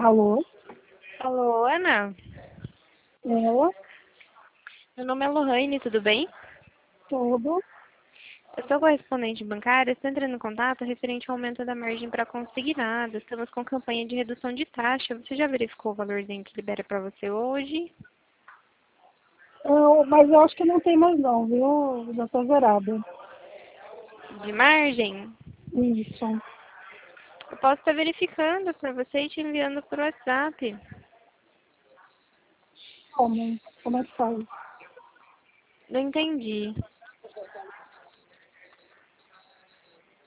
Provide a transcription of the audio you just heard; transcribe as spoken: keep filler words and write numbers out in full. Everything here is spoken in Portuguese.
Alô? Alô, Ana? Ela? Meu nome é Lohane, tudo bem? Tudo? Eu sou correspondente bancária, estou entrando em contato referente ao aumento da margem para consignado. Estamos com campanha de redução de taxa. Você já verificou o valorzinho que libera para você hoje? Eu, mas eu acho que não tem mais não, viu? Já tô zerada. De margem? Isso. Eu posso estar verificando para você e te enviando por WhatsApp. Como? Como é que faz? Não entendi.